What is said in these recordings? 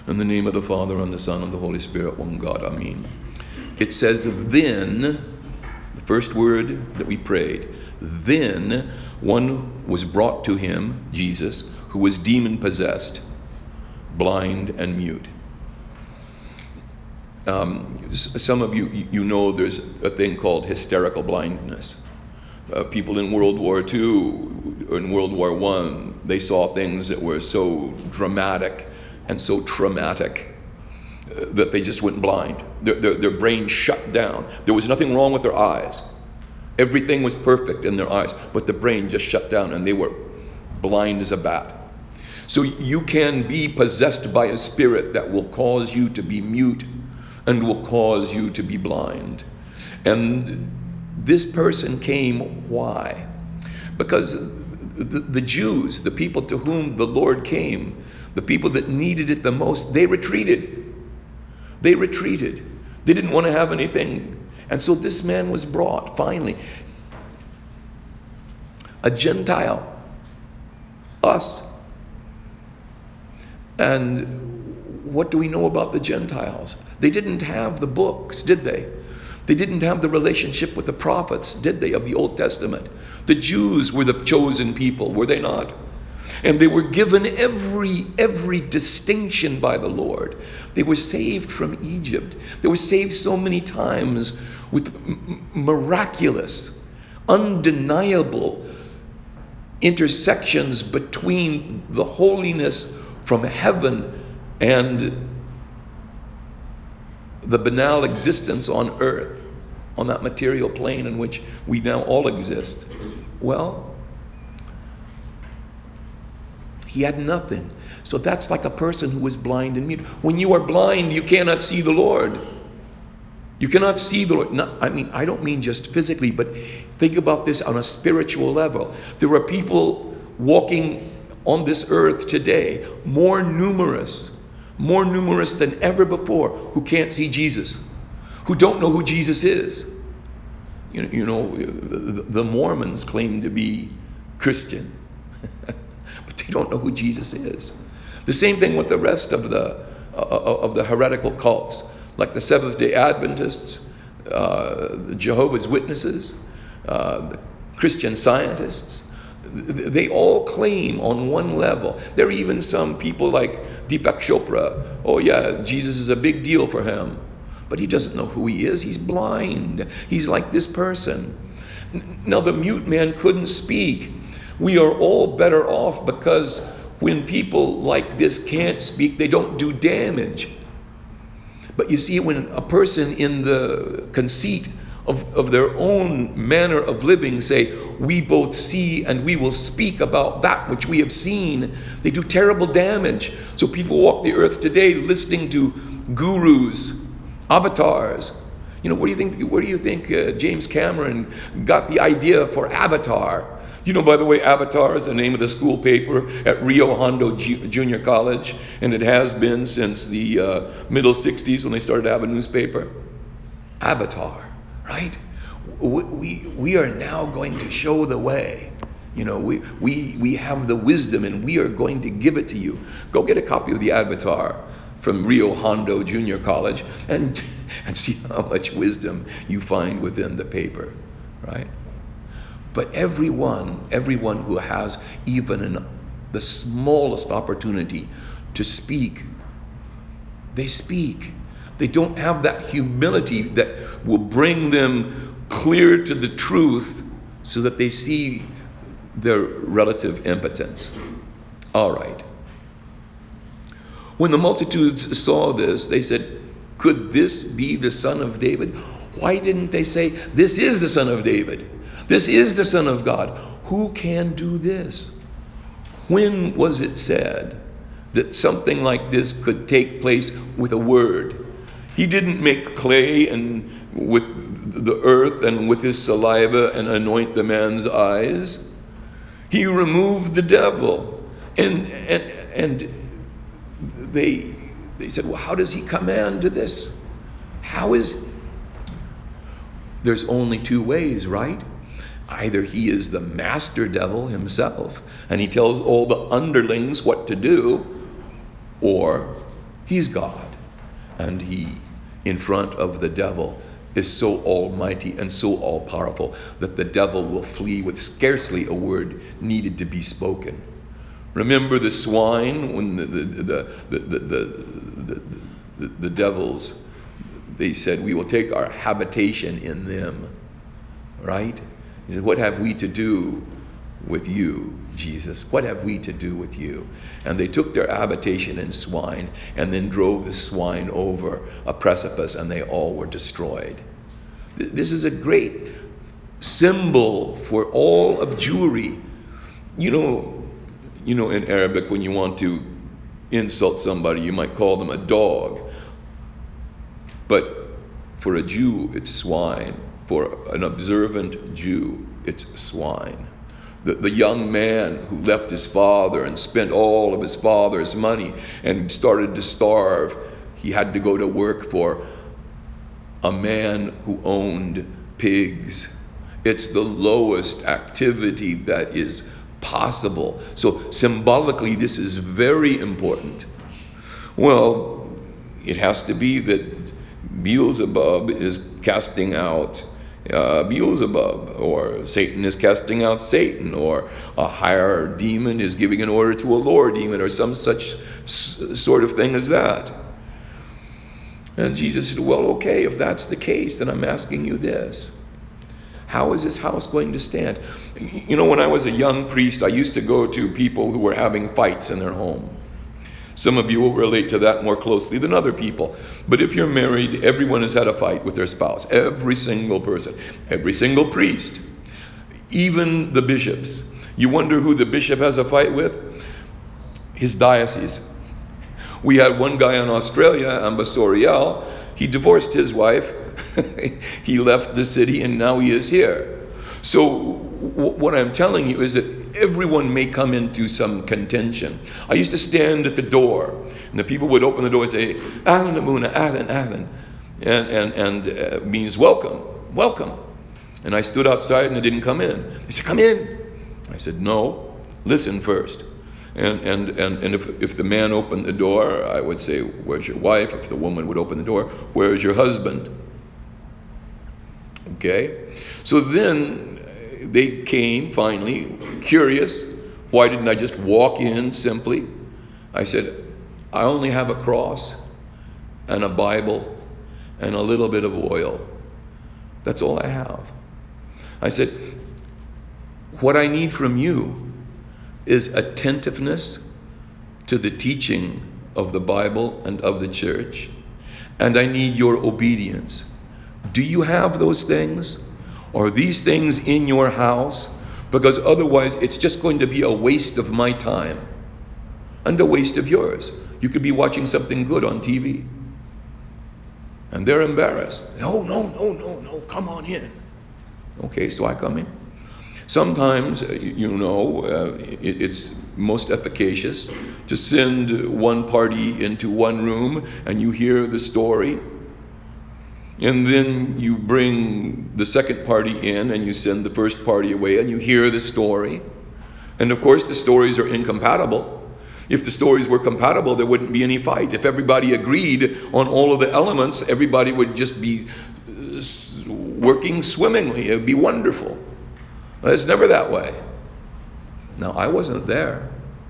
In the name of the Father, and the Son, and the Holy Spirit, one God. Amen. It says, then, the first word that we prayed, then one was brought to him, Jesus, who was demon-possessed, blind and mute. Some of you know there's a thing called hysterical blindness. People in World War II or in World War I, they saw things that were so dramatic and so traumatic that they just went blind. Their brain shut down. There was nothing wrong with their eyes. Everything was perfect in their eyes, but the brain just shut down and they were blind as a bat. So you can be possessed by a spirit that will cause you to be mute and will cause you to be blind. And this person came, why? Because the Jews, the people to whom the Lord came, the people that needed it the most, they retreated. They retreated. They didn't want to have anything. And so this man was brought, finally. A Gentile. Us. And what do we know about the Gentiles? They didn't have the books, did they? They didn't have the relationship with the prophets, did they, of the Old Testament? The Jews were the chosen people, were they not? And they were given every distinction by the Lord. They were saved from Egypt. They were saved so many times with miraculous, undeniable intersections between the holiness from heaven and the banal existence on earth, on that material plane in which we now all exist. Well, he had nothing. So that's like a person who was blind and mute. When you are blind, you cannot see the Lord. You cannot see the Lord. I don't mean just physically, but think about this on a spiritual level. There are people walking on this earth today, more numerous than ever before, who can't see Jesus, who don't know who Jesus is. You know, the Mormons claim to be Christian, but they don't know who Jesus is. The same thing with the rest of the heretical cults, like the Seventh-day Adventists, the Jehovah's Witnesses, the Christian Scientists. They all claim on one level. There are even some people like Deepak Chopra. Oh yeah, Jesus is a big deal for him. But he doesn't know who he is. He's blind. He's like this person. Now the mute man couldn't speak. We are all better off because when people like this can't speak, they don't do damage. But you see, when a person in the conceit of their own manner of living say, we both see and we will speak about that which we have seen, they do terrible damage. So people walk the earth today listening to gurus, avatars. You know, where do you think James Cameron got the idea for Avatar? You know, by the way, Avatar is the name of the school paper at Rio Hondo Junior College, and it has been since the middle 60s when they started to have a newspaper. Avatar, right? We are now going to show the way. You know, we have the wisdom and we are going to give it to you. Go get a copy of the Avatar from Rio Hondo Junior College and see how much wisdom you find within the paper, right? But everyone who has even the smallest opportunity to speak, they speak. They don't have that humility that will bring them clear to the truth so that they see their relative impotence. All right. When the multitudes saw this, they said, could this be the Son of David? Why didn't they say, this is the Son of David? This is the Son of God. Who can do this? When was it said that something like this could take place with a word? He didn't make clay and with the earth and with his saliva and anoint the man's eyes. He removed the devil. And they said, well, how does he command this? How is it? There's only two ways, right? Either he is the master devil himself, and he tells all the underlings what to do, or He's God. And he, in front of the devil, is so almighty and so all-powerful that the devil will flee with scarcely a word needed to be spoken. Remember the swine when the devils, they said, we will take our habitation in them, right? He said, what have we to do with you, Jesus? What have we to do with you? And they took their habitation in swine and then drove the swine over a precipice, and they all were destroyed. This is a great symbol for all of Jewry. You know, in Arabic, when you want to insult somebody, you might call them a dog. But for a Jew, it's swine. For an observant Jew, it's swine. The young man who left his father and spent all of his father's money and started to starve, he had to go to work for a man who owned pigs. It's the lowest activity that is possible. So symbolically, this is very important. Well, it has to be that Beelzebub is casting out Beelzebub, or Satan is casting out Satan, or a higher demon is giving an order to a lower demon, or some such sort of thing as that. And Jesus said, well, okay, if that's the case, then I'm asking you this. How is this house going to stand? You know, when I was a young priest, I used to go to people who were having fights in their home. Some of you will relate to that more closely than other people. But if you're married, everyone has had a fight with their spouse. Every single person. Every single priest. Even the bishops. You wonder who the bishop has a fight with? His diocese. We had one guy in Australia, Ambasorial. He divorced his wife. He left the city and now he is here. So what I'm telling you is that everyone may come into some contention. I used to stand at the door, and the people would open the door and say, Ahlan Abuna, Ahlan, Ahlan, and means welcome, welcome. And I stood outside and I didn't come in. They said, come in. I said, no, listen first. And if the man opened the door, I would say, where's your wife? If the woman would open the door, where's your husband? Okay? So then they came finally, curious. Why didn't I just walk in simply? I said, I only have a cross and a Bible and a little bit of oil. That's all I have. I said, what I need from you is attentiveness to the teaching of the Bible and of the church, and I need your obedience. Do you have those things? Are these things in your house? Because otherwise it's just going to be a waste of my time and a waste of yours. You could be watching something good on TV and they're embarrassed. No, come on in. Okay, so I come in. Sometimes, it's most efficacious to send one party into one room and you hear the story. And then you bring the second party in and you send the first party away and you hear the story. And of course the stories are incompatible. If the stories were compatible, there wouldn't be any fight. If everybody agreed on all of the elements, everybody would just be working swimmingly. It would be wonderful. But it's never that way. Now, I wasn't there.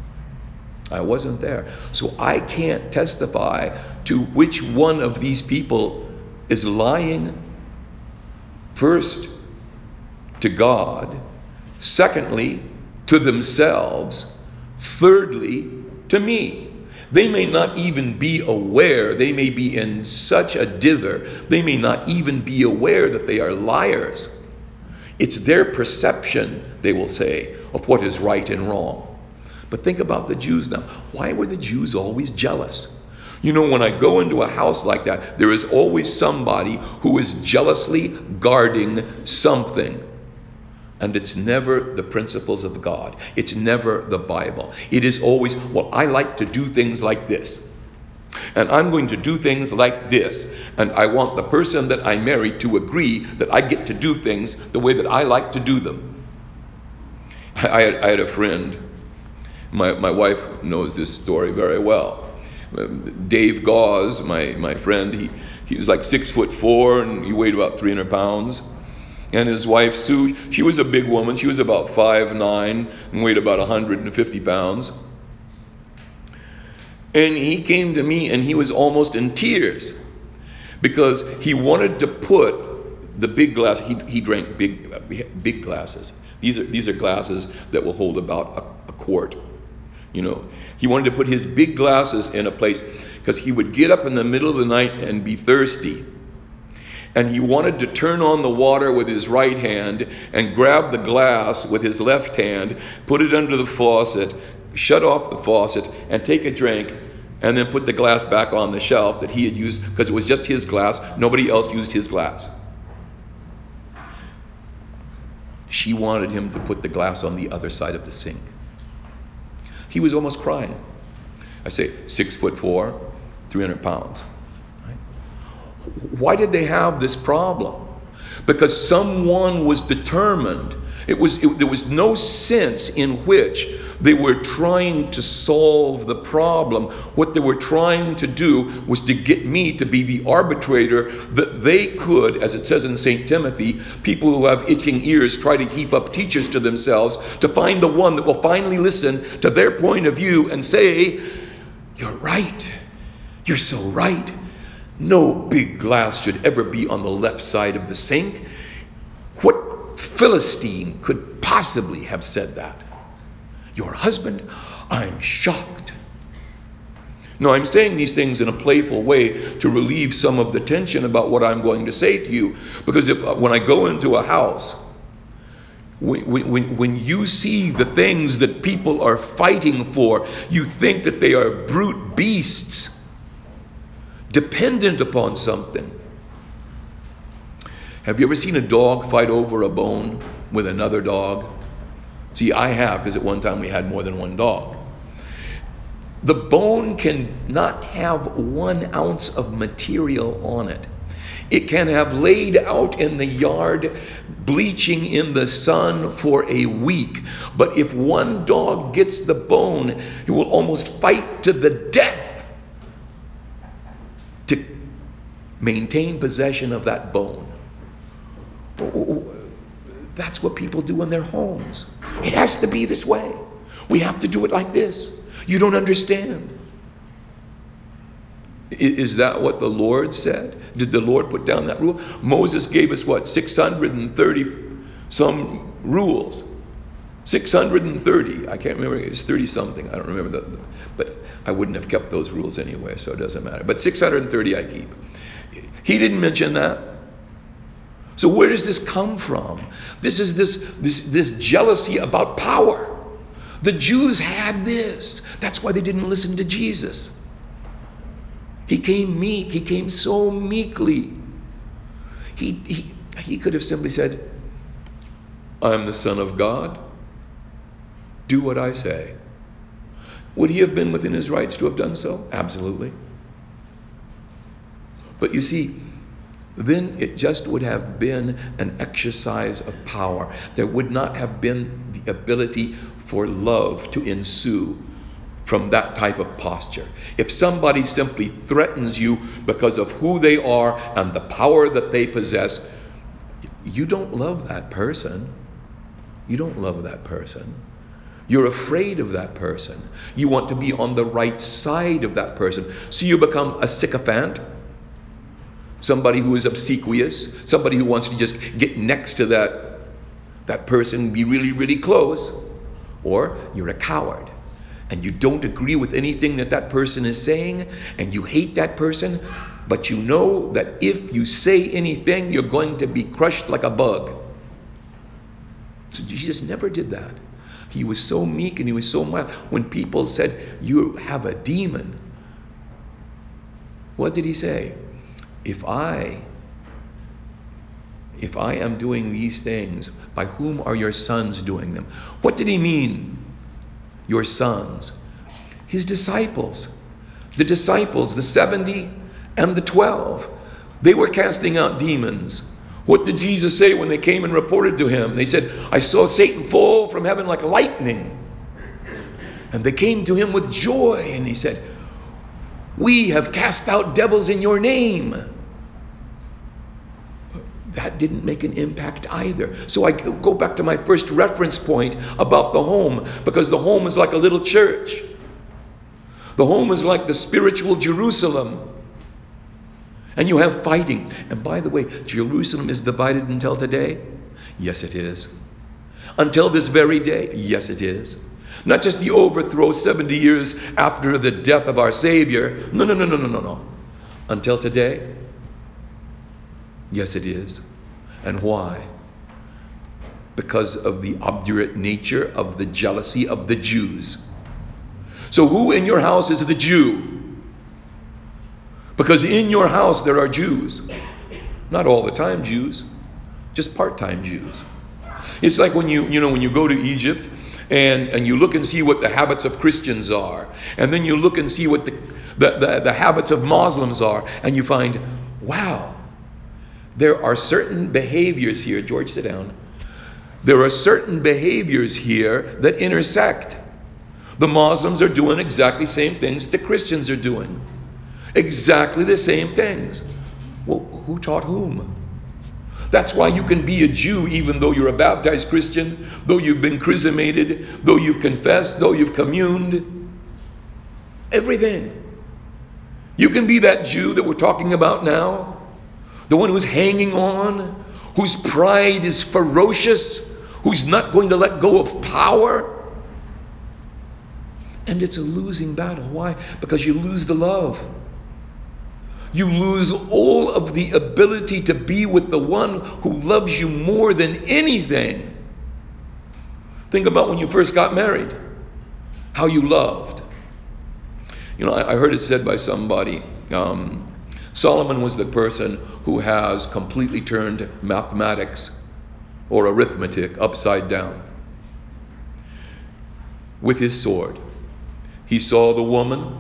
So I can't testify to which one of these people is lying. First, to God. Secondly, to themselves. Thirdly, to me. They may not even be aware. They may be in such a dither. They may not even be aware that they are liars. It's their perception, they will say, of what is right and wrong. But think about the Jews now. Why were the Jews always jealous? You know, when I go into a house like that, there is always somebody who is jealously guarding something. And it's never the principles of God. It's never the Bible. It is always, well, I like to do things like this. And I'm going to do things like this. And I want the person that I marry to agree that I get to do things the way that I like to do them. I had a friend, my wife knows this story very well. Dave Gauze, my friend, he was like 6'4" and he weighed about 300 pounds. And his wife Sue, she was a big woman. She was about 5'9" and weighed about 150 pounds. And he came to me and he was almost in tears because he wanted to put the big glass. He drank big glasses. These are glasses that will hold about a quart. You know, he wanted to put his big glasses in a place because he would get up in the middle of the night and be thirsty. And he wanted to turn on the water with his right hand and grab the glass with his left hand, put it under the faucet, shut off the faucet, and take a drink, and then put the glass back on the shelf that he had used because it was just his glass. Nobody else used his glass. She wanted him to put the glass on the other side of the sink. He was almost crying. I say 6'4", 300 pounds. Why did they have this problem? Because someone was determined. There was no sense in which they were trying to solve the problem. What they were trying to do was to get me to be the arbitrator that they could, as it says in St. Timothy, people who have itching ears try to heap up teachers to themselves to find the one that will finally listen to their point of view and say, "You're right. You're so right. No big glass should ever be on the left side of the sink." What Philistine could possibly have said that? Your husband? I'm shocked. No, I'm saying these things in a playful way to relieve some of the tension about what I'm going to say to you. Because when I go into a house, when you see the things that people are fighting for, you think that they are brute beasts dependent upon something. Have you ever seen a dog fight over a bone with another dog? See, I have, because at one time we had more than one dog. The bone cannot have 1 ounce of material on it. It can have laid out in the yard, bleaching in the sun for a week. But if one dog gets the bone, it will almost fight to the death to maintain possession of that bone. That's what people do in their homes. It has to be this way. We have to do it like this. You don't understand. Is that what the Lord said? Did the Lord put down that rule? Moses gave us 630 some rules. 630. I can't remember. It's 30 something. I don't remember but I wouldn't have kept those rules anyway, so it doesn't matter. But 630 I keep. He didn't mention that. So where does this come from? This is this jealousy about power. The Jews had this. That's why they didn't listen to Jesus. He came meek. He came so meekly. He could have simply said, "I'm the Son of God. Do what I say." Would he have been within his rights to have done so? Absolutely. But you see, then it just would have been an exercise of power. There would not have been the ability for love to ensue from that type of posture. If somebody simply threatens you because of who they are and the power that they possess, you don't love that person. You don't love that person. You're afraid of that person. You want to be on the right side of that person. So you become a sycophant, somebody who is obsequious, somebody who wants to just get next to that person, be really, really close. Or you're a coward and you don't agree with anything that person is saying, and you hate that person, but you know that if you say anything, you're going to be crushed like a bug. So Jesus never did that. He was so meek and he was so mild. When people said, "You have a demon," what did he say? If I am doing these things, by whom are your sons doing them? What did he mean, your sons? His disciples. The disciples, the 70 and the 12. They were casting out demons. What did Jesus say when they came and reported to him? They said, "I saw Satan fall from heaven like lightning." And they came to him with joy, and he said, We have cast out devils in your name. That didn't make an impact either. So I go back to my first reference point about the home, because the home is like a little church. The home is like the spiritual Jerusalem. And you have fighting. And by the way, Jerusalem is divided until today? Yes, it is. Until this very day? Yes, it is. Not just the overthrow 70 years after the death of our Savior. No. Until today? Yes, it is. And why? Because of the obdurate nature of the jealousy of the Jews. So who in your house is the Jew? Because in your house there are Jews. Not all the time Jews, just part-time Jews. It's like when you go to Egypt and you look and see what the habits of Christians are, and then you look and see what the habits of Muslims are, and you find, wow, there are certain behaviors here. George, sit down. There are certain behaviors here that intersect. The Muslims are doing exactly the same things that the Christians are doing. Exactly the same things. Well, who taught whom? That's why you can be a Jew even though you're a baptized Christian, though you've been chrismated, though you've confessed, though you've communed. Everything. You can be that Jew that we're talking about now, the one who's hanging on, whose pride is ferocious, who's not going to let go of power. And it's a losing battle. Why? Because you lose the love. You lose all of the ability to be with the one who loves you more than anything. Think about when you first got married, how you loved. I heard it said by somebody, Solomon was the person who has completely turned mathematics or arithmetic upside down with his sword. He saw the woman,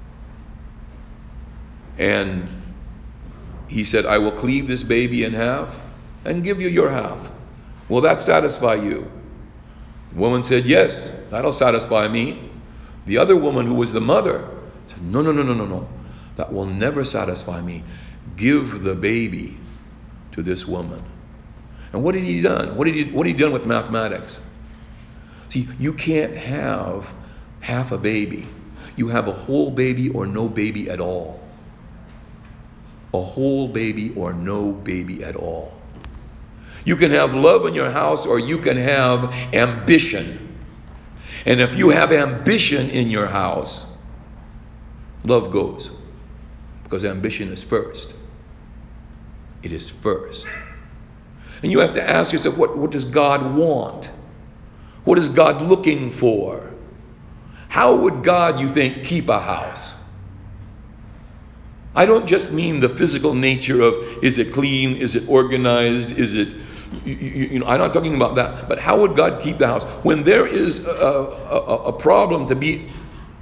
and he said, I will cleave this baby in half and give you your half. Will that satisfy you? The woman said, yes, that'll satisfy me. The other woman, who was the mother, said, no. That will never satisfy me. Give the baby to this woman. And what had he done? What had he done with mathematics? See, you can't have half a baby. You have a whole baby or no baby at all. A whole baby or no baby at all. You can have love in your house, or you can have ambition. And if you have ambition in your house, love goes. Because ambition is first. It is first. And you have to ask yourself, what does God want? What is God looking for? How would God, you think, keep a house? I don't just mean the physical nature of, is it clean, is it organized, is it, I'm not talking about that. But how would God keep the house? When there is a problem to be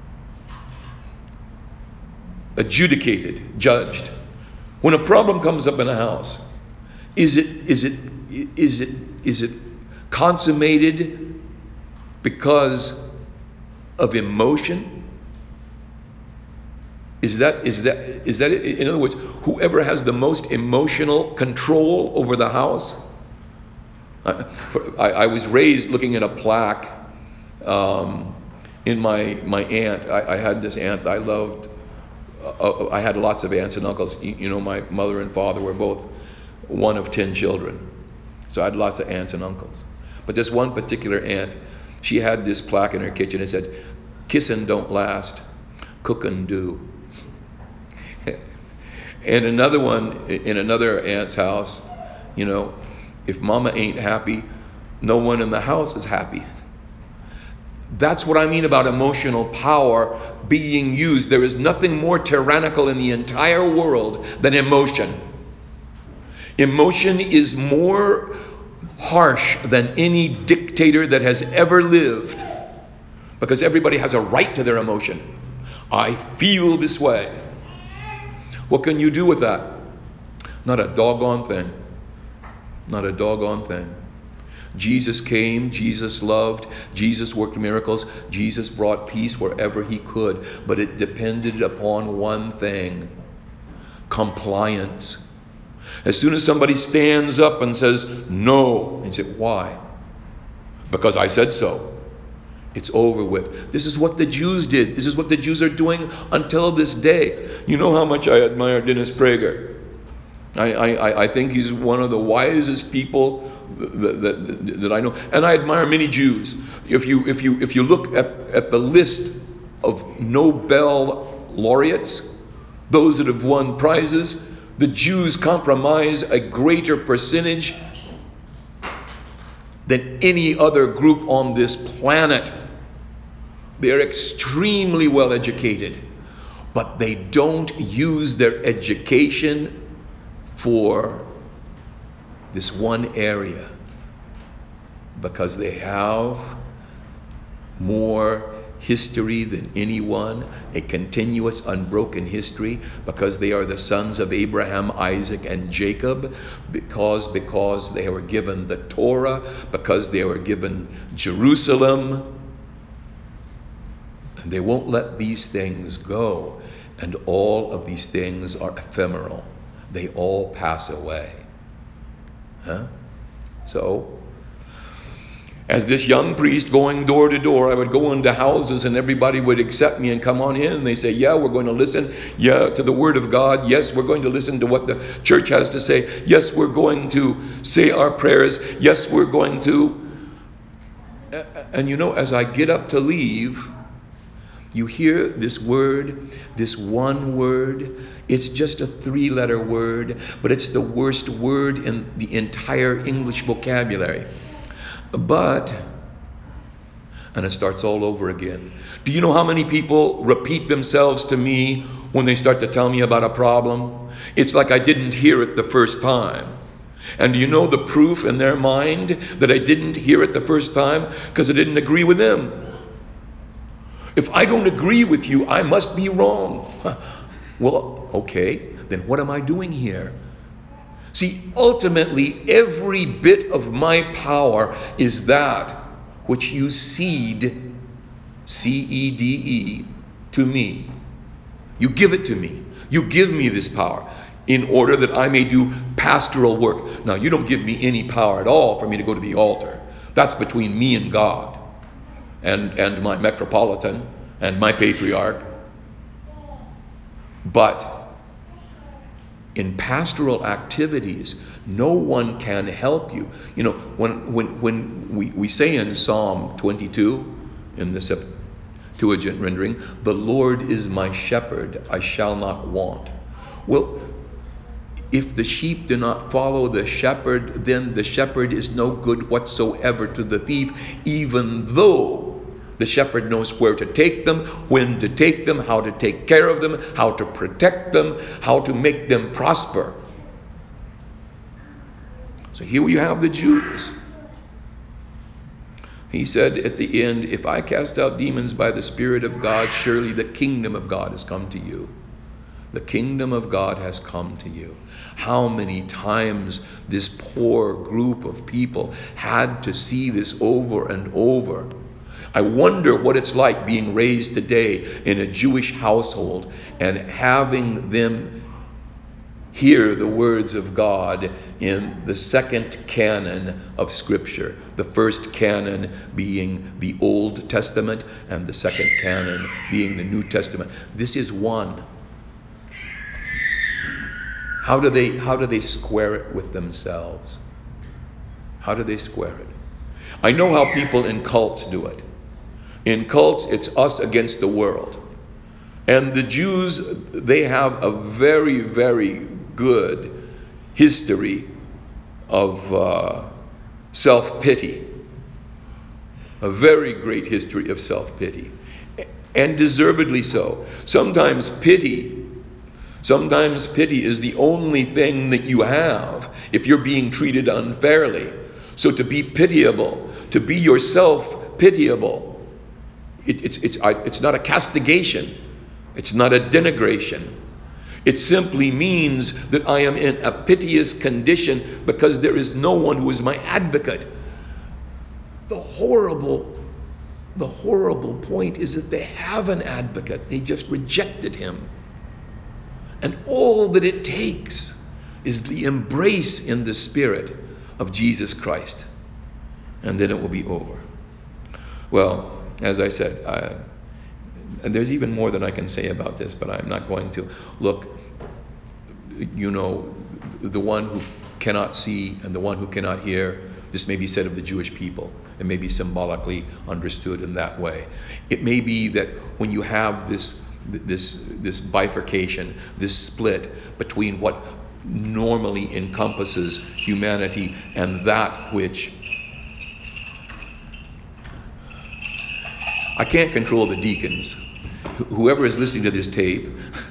adjudicated, judged, when a problem comes up in a house, is it consummated because of emotion? Is that in other words, whoever has the most emotional control over the house? I was raised looking at a plaque in my aunt. I had this aunt I loved. I had lots of aunts and uncles. My mother and father were both one of 10 children. So I had lots of aunts and uncles. But this one particular aunt, she had this plaque in her kitchen. It said, "Kissin' don't last, cookin' do." And another one, in another aunt's house, if mama ain't happy, no one in the house is happy. That's what I mean about emotional power being used. There is nothing more tyrannical in the entire world than emotion. Emotion is more harsh than any dictator that has ever lived, because everybody has a right to their emotion. I feel this way. What can you do with that? Not a doggone thing. Not a doggone thing. Jesus came, Jesus loved, Jesus worked miracles, Jesus brought peace wherever he could, but it depended upon one thing: compliance. As soon as somebody stands up and says no, and you say, why? Because I said so. It's over with. This is what the Jews did. This is what the Jews are doing until this day. You know how much I admire Dennis Prager. I think he's one of the wisest people that I know, and I admire many Jews. If you look at the list of Nobel laureates, those that have won prizes, the Jews comprise a greater percentage than any other group on this planet. They are extremely well educated, but they don't use their education for this one area, because they have more history than anyone, a continuous, unbroken history, because they are the sons of Abraham, Isaac, and Jacob, because they were given the Torah, because they were given Jerusalem. And they won't let these things go, and all of these things are ephemeral. They all pass away. So, as this young priest going door to door, I would go into houses and everybody would accept me and come on in, and they say, yeah, we're going to listen, to the Word of God. Yes, we're going to listen to what the church has to say. Yes, we're going to say our prayers. Yes, we're going to. And as I get up to leave, you hear this word, this one word. It's just a 3-letter word, but it's the worst word in the entire English vocabulary. But, and it starts all over again. Do you know how many people repeat themselves to me when they start to tell me about a problem? It's like I didn't hear it the first time. And do you know the proof in their mind that I didn't hear it the first time? Because I didn't agree with them. If I don't agree with you, I must be wrong. Well, okay, then what am I doing here? See, ultimately, every bit of my power is that which you cede, C-E-D-E, to me. You give it to me. You give me this power in order that I may do pastoral work. Now, you don't give me any power at all for me to go to the altar. That's between me and God. And my metropolitan and my patriarch. But in pastoral activities, no one can help you. When we say in Psalm 22, in the Septuagint rendering, the Lord is my shepherd, I shall not want. Well, if the sheep do not follow the shepherd, then the shepherd is no good whatsoever to the thief, even though the shepherd knows where to take them, when to take them, how to take care of them, how to protect them, how to make them prosper. So here we have the Jews. He said at the end, if I cast out demons by the Spirit of God, surely the kingdom of God has come to you. The kingdom of God has come to you. How many times this poor group of people had to see this over and over. I wonder what it's like being raised today in a Jewish household and having them hear the words of God in the second canon of Scripture. The first canon being the Old Testament and the second canon being the New Testament. This is one. How do they square it with themselves? How do they square it? I know how people in cults do it. In cults, it's us against the world. And the Jews, they have a very, very good history of self-pity. A very great history of self-pity. And deservedly so. Sometimes pity is the only thing that you have if you're being treated unfairly. So to be pitiable, to be yourself pitiable, it's not a castigation. It's not a denigration. It simply means that I am in a piteous condition because there is no one who is my advocate. The horrible point is that they have an advocate. They just rejected him. And all that it takes is the embrace in the Spirit of Jesus Christ. And then it will be over. Well, as I said, and there's even more than I can say about this, but I'm not going to. Look, the one who cannot see and the one who cannot hear, this may be said of the Jewish people. It may be symbolically understood in that way. It may be that when you have this bifurcation, this split between what normally encompasses humanity and that which I can't control the deacons. Whoever is listening to this tape.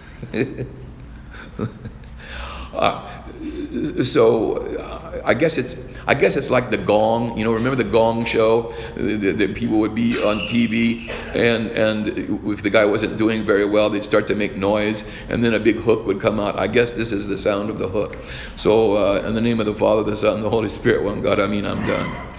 I guess it's like the Gong. Remember the Gong show? The people would be on TV, and if the guy wasn't doing very well, they'd start to make noise, and then a big hook would come out. I guess this is the sound of the hook. So, in the name of the Father, the Son, and the Holy Spirit, one God. I'm done.